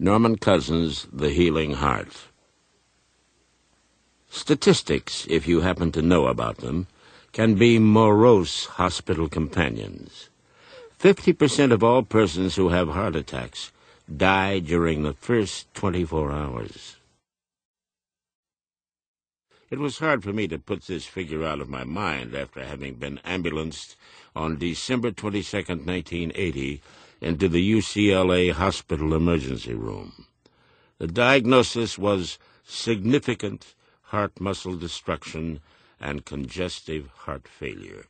Norman Cousins, The Healing Heart. Statistics, if you happen to know about them, can be morose hospital companions. 50% of all persons who have heart attacks die during the first 24 hours. It was hard for me to put this figure out of my mind after having been ambulanced on December 22, 1980, into the UCLA hospital emergency room. The diagnosis was significant heart muscle destruction and congestive heart failure.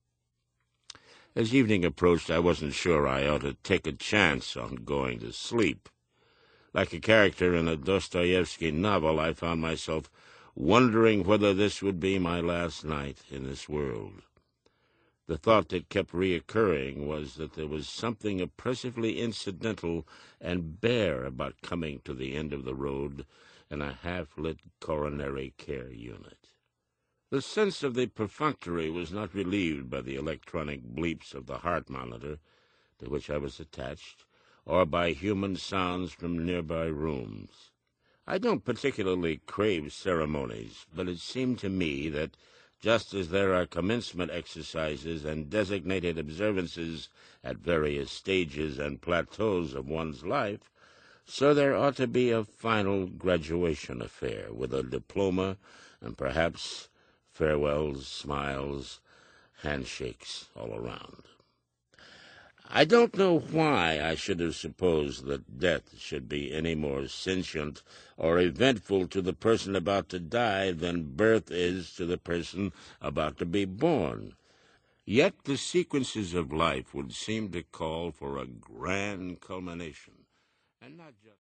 As evening approached, I wasn't sure I ought to take a chance on going to sleep. Like a character in a Dostoevsky novel, I found myself wondering whether this would be my last night in this world. The thought that kept reoccurring was that there was something oppressively incidental and bare about coming to the end of the road in a half-lit coronary care unit. The sense of the perfunctory was not relieved by the electronic bleeps of the heart monitor to which I was attached, or by human sounds from nearby rooms. I don't particularly crave ceremonies, but it seemed to me that just as there are commencement exercises and designated observances at various stages and plateaus of one's life, so there ought to be a final graduation affair with a diploma and perhaps farewells, smiles, handshakes all around. I don't know why I should have supposed that death should be any more sentient or eventful to the person about to die than birth is to the person about to be born. Yet the sequences of life would seem to call for a grand culmination, and not just